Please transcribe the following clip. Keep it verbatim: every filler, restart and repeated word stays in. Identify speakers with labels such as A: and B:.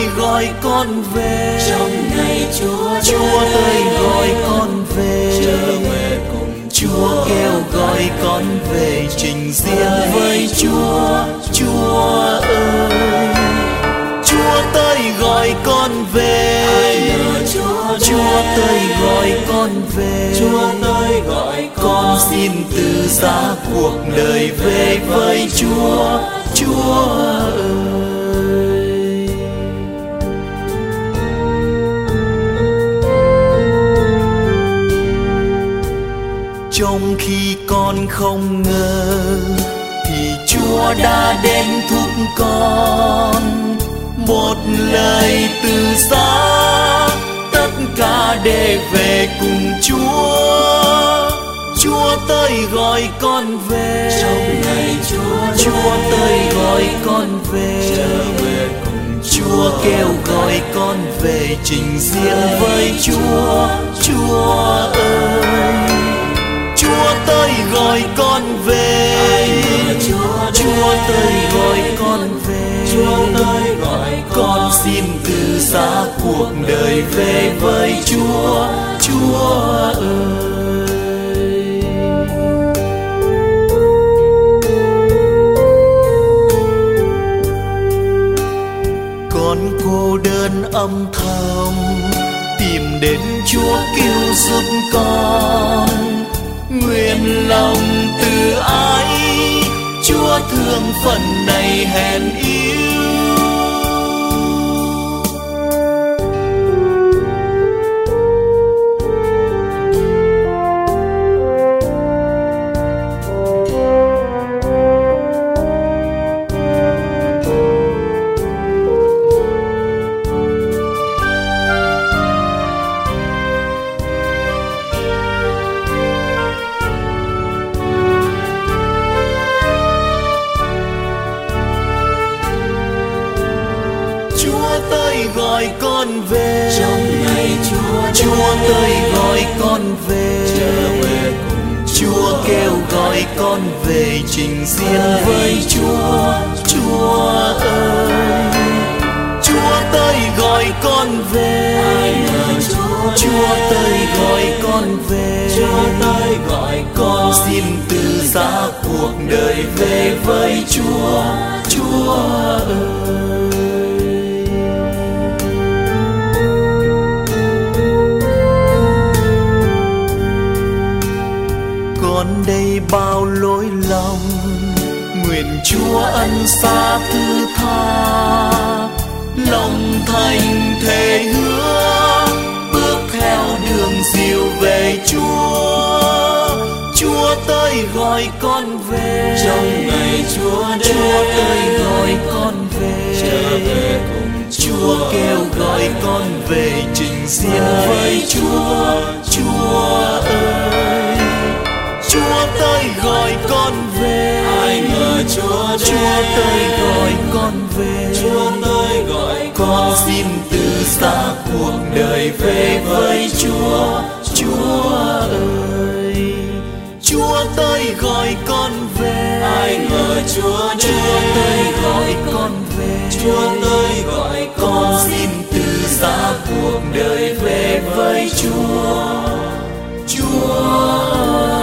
A: tới gọi con về.
B: Trong ngày Chúa
A: Chúa tới gọi con về.
B: trở về cùng
A: Chúa kêu gọi con về trình diện với Chúa. Chúa ơi, Chúa tới gọi con về.
B: Chúa
A: Chúa tới gọi con về.
B: Chúa tới gọi
A: Con xin từ giá cuộc đời về với Chúa. Chúa ơi, trong khi con không ngờ thì Chúa đã đến thúc con. Một lời từ giá, tất cả để về cùng Chúa. Chúa tới gọi con về.
B: trong ngày Chúa
A: Chúa tới gọi con về.
B: trở về cùng
A: Chúa kêu gọi con về trình diện với Chúa. Chúa ơi, Chúa tới gọi con về. Chúa tới gọi con về.
B: Chúa tới gọi
A: Con xin từ giá cuộc đời về với Chúa. Chúa ơi, con cô đơn âm thầm tìm đến Chúa cứu giúp con. Nguyện lòng từ ái Chúa thương phần này hèn yếu. Chúa tới gọi con về.
B: trong ngày Chúa
A: Chúa tới gọi con về.
B: trở về cùng
A: Chúa kêu gọi con về trình diện với Chúa. Chúa ơi, Chúa tới gọi con về.
B: Chúa
A: Chúa tới gọi con về.
B: Chúa tới gọi
A: Con xin từ giá cuộc đời về với Chúa. Chúa ơi, con đây bao lỗi lầm, nguyện Chúa ân xá thứ tha. Lòng thành thề hứa bước theo đường dìu về Chúa. Chúa tới gọi con về.
B: trong ngày Chúa
A: Chúa tới gọi con về.
B: trở về cùng
A: Chúa kêu gọi con về trình diện với Chúa. Chúa ơi, Chúa tới gọi con về.
B: ai ngờ Chúa
A: Chúa tới gọi con về.
B: Chúa tới gọi
A: Con xin từ giá cuộc đời về với Chúa. Chúa ơi, Chúa tới gọi con về.
B: ai ngờ Chúa
A: Chúa tới gọi con về.
B: Chúa tới gọi
A: Con xin từ giá cuộc đời về với Chúa. Chúa